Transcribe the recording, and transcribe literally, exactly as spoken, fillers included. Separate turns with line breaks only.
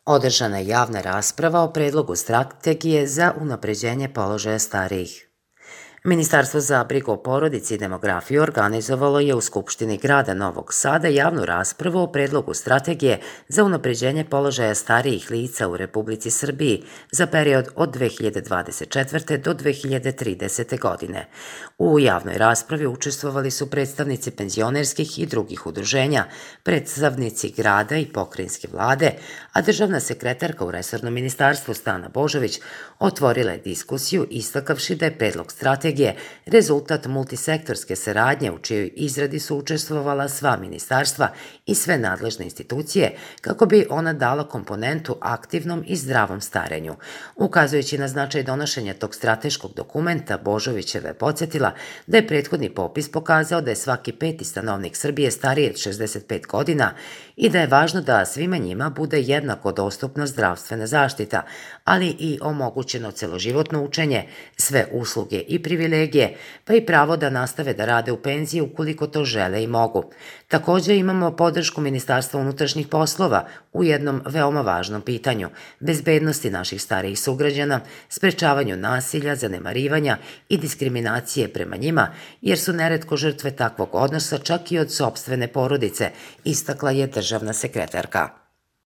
Održana je javna rasprava o predlogu strategije za unapređenje položaja starijih. Ministarstvo za brigu o porodici i demografiju organizovalo je u Skupštini grada Novog Sada javnu raspravu o predlogu strategije za unapređenje položaja starijih lica u Republici Srbiji za period od dve hiljade dvadeset četvrte. do dve hiljade tridesete. godine. U javnoj raspravi učestvovali su predstavnici penzionerskih i drugih udruženja, predstavnici grada i pokrajinske vlade, a državna sekretarka u resornom ministarstvu Stana Božović otvorila je diskusiju istakavši da je predlog strategije rezultat multisektorske saradnje u čijoj izradi su učestvovala sva ministarstva i sve nadležne institucije kako bi ona dala komponentu aktivnom i zdravom starenju. Ukazujući na značaj donošenja tog strateškog dokumenta, Božovićeva je podsjetila da je prethodni popis pokazao da je svaki peti stanovnik Srbije stariji od šezdeset pet godina i da je važno da svima njima bude jednako dostupna zdravstvena zaštita, ali i omogućeno celoživotno učenje, sve usluge i privilegije, pa i pravo da nastave da rade u penziji ukoliko to žele i mogu. Takođe imamo podršku Ministarstva unutrašnjih poslova u jednom veoma važnom pitanju, bezbednosti naših starijih sugrađana, sprečavanju nasilja, zanemarivanja i diskriminacije prema njima, jer su neretko žrtve takvog odnosa čak i od sopstvene porodice, istakla je državna sekretarka.